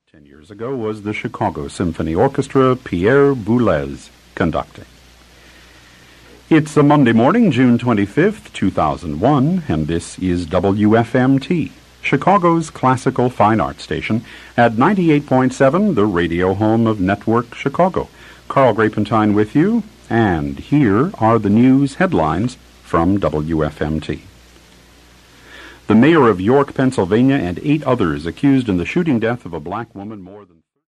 10 years ago was the Chicago Symphony Orchestra, Pierre Boulez, conducting. It's a Monday morning, June 25th, 2001, and this is WFMT, Chicago's classical fine arts station, at 98.7, the radio home of Network Chicago. Carl Grapentine with you, and here are the news headlines from WFMT. The mayor of York, Pennsylvania, and 8 others accused in the shooting death of a black woman more than